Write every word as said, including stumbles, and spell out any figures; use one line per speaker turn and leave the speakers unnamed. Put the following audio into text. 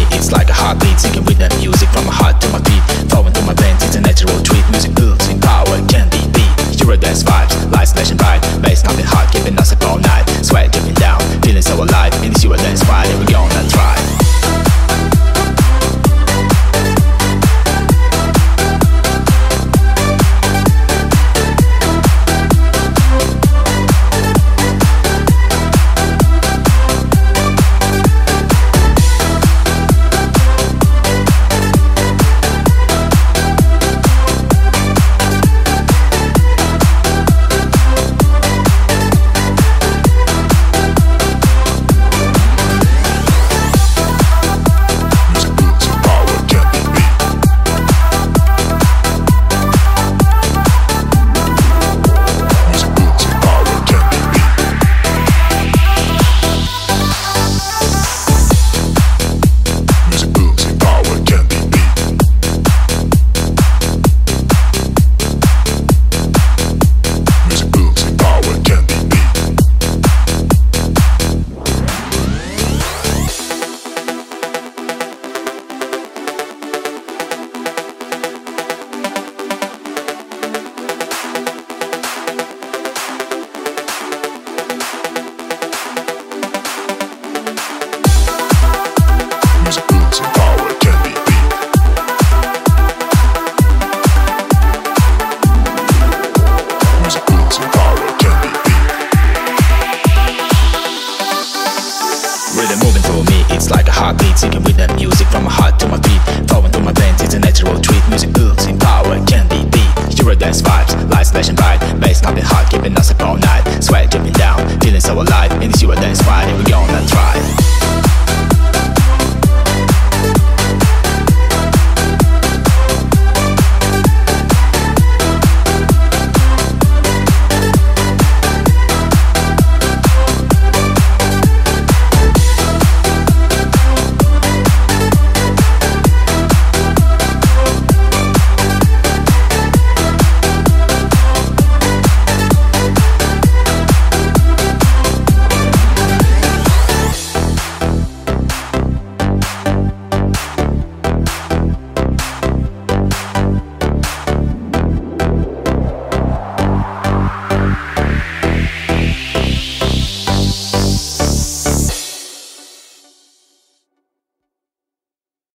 it's like a heartbeat, syncing with the music from my heart to my feet. Flowing through my veins, it's a natural treat. Music oozing power, can't be beat. Eurodance vibes, lights flashing bright, bass pumping hard, keeping us up all night. Sweat dripping down, feeling so alive. In this Eurodance party, we're gonna try. Rhythm moving through me, it's like a heartbeat, syncing with the music from my heart to my feet. Flowing through my veins, it's a natural treat. Music oozing power, can't be beat. Eurodance vibes, lights flashing bright, bass pumping hard, keeping us up all night. Sweat dripping down, feeling so alive. In this Eurodance party, we're gonna try.